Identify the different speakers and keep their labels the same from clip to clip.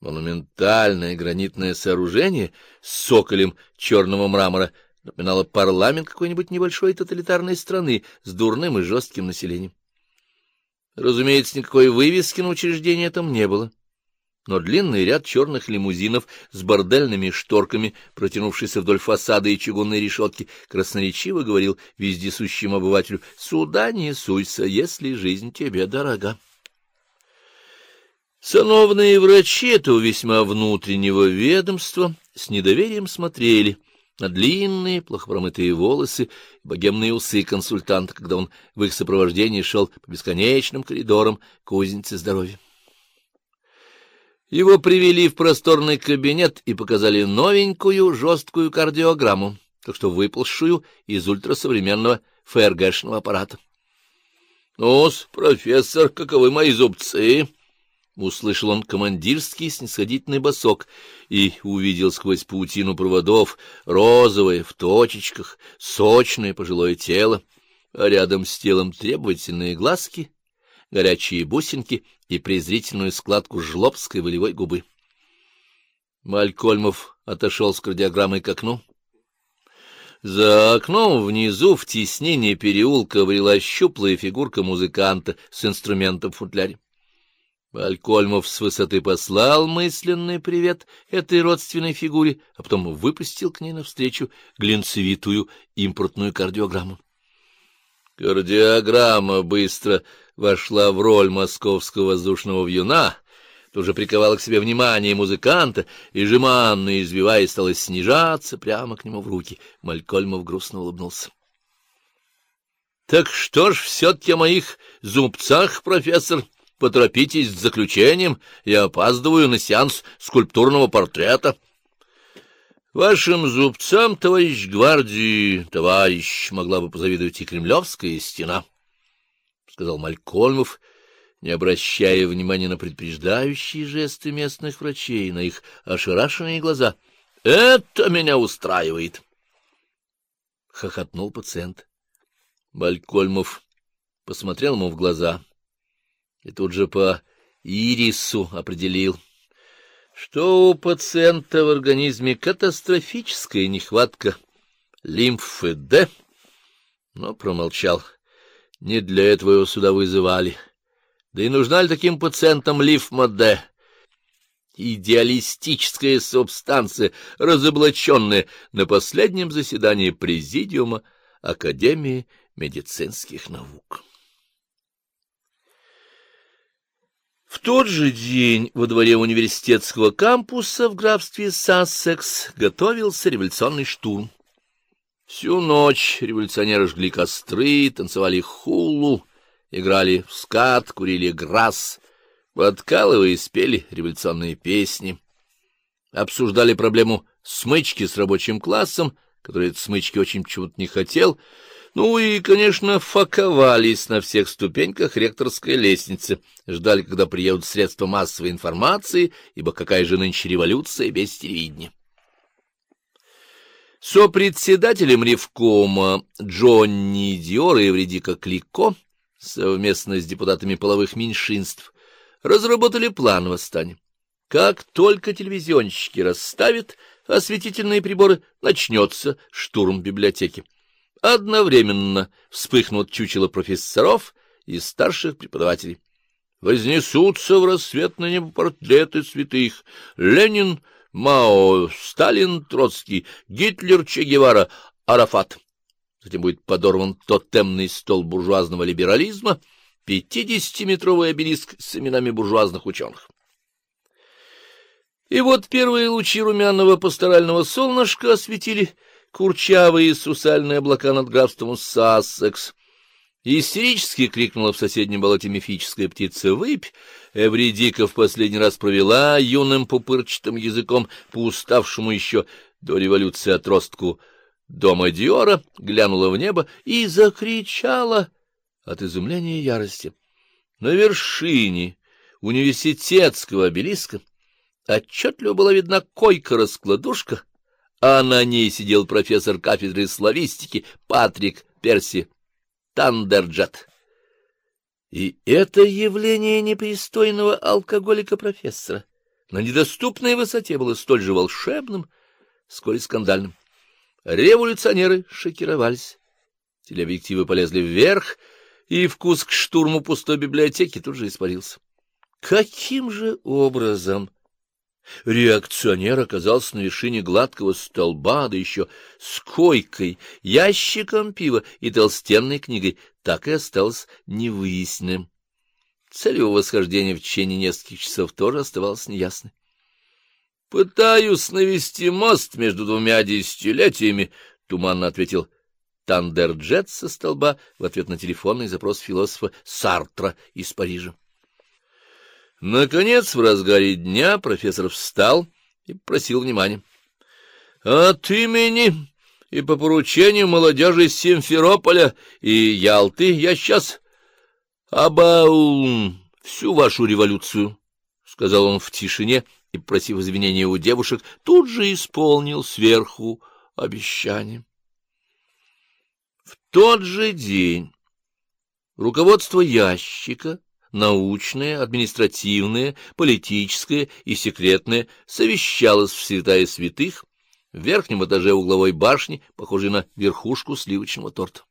Speaker 1: Монументальное гранитное сооружение с соколем черного мрамора напоминало парламент какой-нибудь небольшой тоталитарной страны с дурным и жестким населением. Разумеется, никакой вывески на учреждение там не было, но длинный ряд черных лимузинов с бордельными шторками, протянувшийся вдоль фасада и чугунной решетки, красноречиво говорил вездесущему обывателю: «Сюда не суйся, если жизнь тебе дорога». Сановные врачи этого весьма внутреннего ведомства с недоверием смотрели на длинные, плохо промытые волосы и богемные усы консультанта, когда он в их сопровождении шел по бесконечным коридорам кузницы здоровья. Его привели в просторный кабинет и показали новенькую жесткую кардиограмму, так что выползшую из ультрасовременного ФРГшного аппарата. — Ну-с, профессор, каковы мои зубцы? — услышал он командирский снисходительный басок и увидел сквозь паутину проводов розовое, в точечках, сочное пожилое тело, а рядом с телом требовательные глазки, горячие бусинки и презрительную складку жлобской волевой губы. Малькольмов отошел с кардиограммой к окну. За окном внизу в тиснении переулка брела щуплая фигурка музыканта с инструментом в футляре. Малькольмов с высоты послал мысленный привет этой родственной фигуре, а потом выпустил к ней навстречу глинцевитую импортную кардиограмму. Кардиограмма быстро вошла в роль московского воздушного вьюна, тут же приковала к себе внимание музыканта и, жеманно извиваясь, стала снижаться прямо к нему в руки. Малькольмов грустно улыбнулся. — Так что ж все-таки о моих зубцах, профессор? Поторопитесь с заключением, я опаздываю на сеанс скульптурного портрета. — Вашим зубцам, товарищ гвардии, товарищ, могла бы позавидовать и Кремлевская стена, — сказал Малькольмов, не обращая внимания на предупреждающие жесты местных врачей, на их ошарашенные глаза. — Это меня устраивает! — хохотнул пациент. Малькольмов посмотрел ему в глаза и тут же по ирису определил, что у пациента в организме катастрофическая нехватка лимфы Д, но промолчал. Не для этого его сюда вызывали. Да и нужна ли таким пациентам лимфа Д? Идеалистическая субстанция, разоблаченная на последнем заседании Президиума Академии медицинских наук. В тот же день во дворе университетского кампуса в графстве Сассекс готовился революционный штурм. Всю ночь революционеры жгли костры, танцевали хулу, играли в скат, курили грасс, подкалываясь, пели революционные песни, обсуждали проблему смычки с рабочим классом, который от смычки очень почему-то не хотел, ну и, конечно, факовались на всех ступеньках ректорской лестницы, ждали, когда приедут средства массовой информации, ибо какая же нынче революция без телевидения. Сопредседателем ревкома Джонни Диора и Эвредика Клико совместно с депутатами половых меньшинств разработали план восстания. Как только телевизионщики расставят осветительные приборы, начнется штурм библиотеки. Одновременно вспыхнут чучела профессоров и старших преподавателей. Вознесутся в рассветное небо портреты святых: Ленин, Мао, Сталин, Троцкий, Гитлер, Че Гевара, Арафат. Затем будет подорван тотемный стол буржуазного либерализма, 50-метровый обелиск с именами буржуазных ученых. И вот первые лучи румяного пасторального солнышка осветили курчавые сусальные облака над графством Сассекс. Истерически крикнула в соседнем болоте мифическая птица «Выпь!». Эвредика в последний раз провела юным пупырчатым языком по уставшему еще до революции отростку дома Диора, глянула в небо и закричала от изумления и ярости. На вершине университетского обелиска отчетливо была видна койка-раскладушка, а на ней сидел профессор кафедры славистики Патрик Перси Тандерджет. И это явление непристойного алкоголика-профессора на недоступной высоте было столь же волшебным, сколь и скандальным. Революционеры шокировались. Телеобъективы полезли вверх, и вкус к штурму пустой библиотеки тут же испарился. Каким же образом реакционер оказался на вершине гладкого столба, да еще с койкой, ящиком пива и толстенной книгой, так и осталось невыясненным. Цель его восхождения в течение нескольких часов тоже оставалась неясной. — Пытаюсь навести мост между двумя десятилетиями, — туманно ответил Тандерджет со столба в ответ на телефонный запрос философа Сартра из Парижа. Наконец, в разгаре дня профессор встал и попросил внимания. — От имени и по поручению молодежи Симферополя и Ялты я сейчас всю вашу революцию, — сказал он в тишине и, просив извинения у девушек, тут же исполнил сверху обещание. В тот же день руководство ящика, научное, административное, политическое и секретное, совещалось в святая святых в верхнем этаже угловой башни, похожей на верхушку сливочного торта.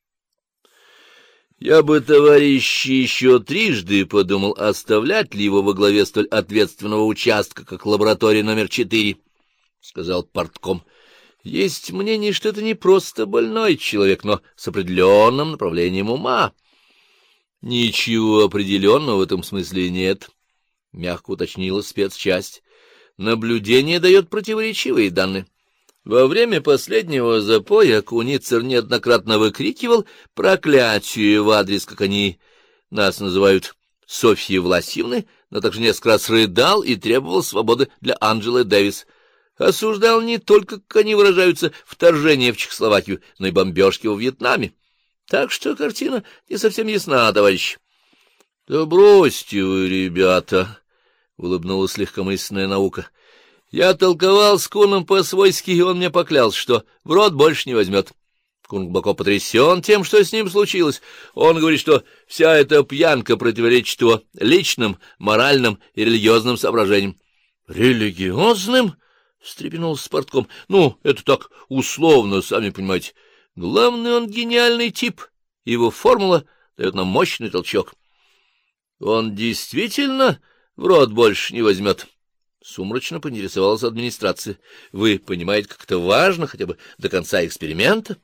Speaker 1: Я бы, товарищи, еще трижды подумал, оставлять ли его во главе столь ответственного участка, как лаборатория номер 4, — сказал партком. Есть мнение, что это не просто больной человек, но с определенным направлением ума. — Ничего определенного в этом смысле нет, — мягко уточнила спецчасть. Наблюдение дает противоречивые данные. Во время последнего запоя Куницер неоднократно выкрикивал проклятие в адрес, как они нас называют, Софьи Власьевны, но также несколько раз рыдал и требовал свободы для Анджелы Дэвис. Осуждал не только, как они выражаются, вторжение в Чехословакию, но и бомбежки во Вьетнаме. Так что картина не совсем ясна, товарищ. — Да бросьте вы, ребята, — улыбнулась легкомысленная наука. Я толковал с Куном по-свойски, и он мне поклялся, что в рот больше не возьмет. Кун глубоко потрясен тем, что с ним случилось. Он говорит, что вся эта пьянка противоречит его личным, моральным и религиозным соображениям. — Религиозным? — встрепенулся Спартком. — Ну, это так условно, сами понимаете. Главный, он гениальный тип. Его формула дает нам мощный толчок. — Он действительно в рот больше не возьмет? Сумрачно поинтересовалась администрация. Вы понимаете, как это важно, хотя бы до конца эксперимента?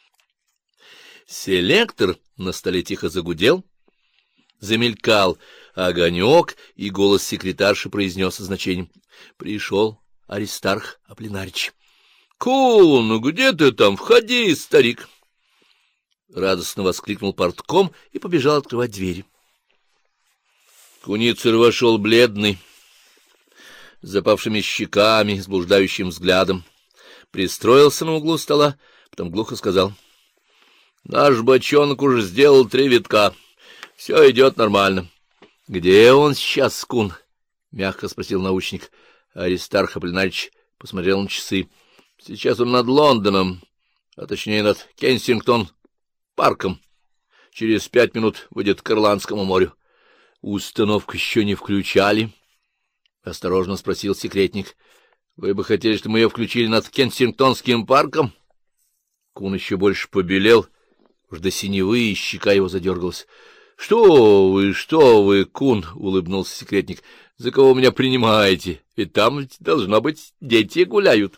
Speaker 1: Селектор на столе тихо загудел, замелькал огонек, и голос секретарши произнес со значением. Пришел Аристарх Аполлинарич. — Кун, где ты там? Входи, старик! Радостно воскликнул партком и побежал открывать двери. Куницер вошел бледный, с запавшими щеками, с блуждающим взглядом, пристроился на углу стола, потом глухо сказал: — Наш бочонок уже сделал 3 витка. Все идет нормально. — Где он сейчас, Кун? — мягко спросил научник. Аристарх Аполлинарич посмотрел на часы. — Сейчас он над Лондоном, а точнее над Кенсингтон-парком. Через 5 минут выйдет к Ирландскому морю. — Установку еще не включали? — осторожно спросил секретник. — Вы бы хотели, чтобы мы ее включили над Кенсингтонским парком? Кун еще больше побелел, уж до синевы, и щека его задергалась. — Что вы, Кун? — улыбнулся секретник. — За кого меня принимаете? Ведь там, должно быть, дети гуляют.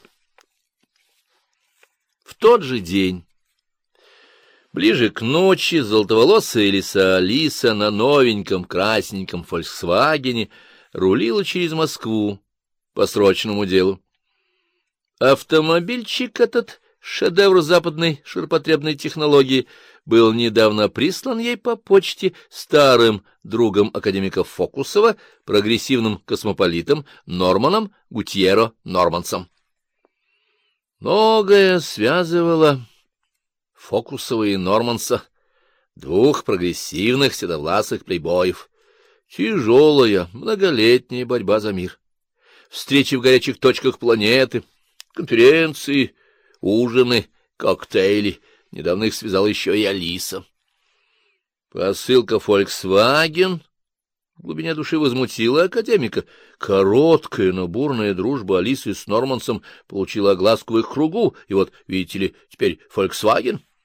Speaker 1: В тот же день, ближе к ночи, золотоволосая лиса Алиса на новеньком красненьком «Фольксвагене» рулила через Москву по срочному делу. Автомобильчик этот, шедевр западной ширпотребной технологии, был недавно прислан ей по почте старым другом академика Фокусова, прогрессивным космополитом Норманом Гутьеро Нормансом. Многое связывало Фокусова и Норманса, 2 прогрессивных седовласых плейбоев. Тяжелая, многолетняя борьба за мир. Встречи в горячих точках планеты, конференции, ужины, коктейли. Недавно их связала еще и Алиса. Посылка «Фольксваген» в глубине души возмутила академика. короткая, но бурная дружба Алисы с Нормансом получила огласку в их кругу, и вот, видите ли, теперь «Фольксваген».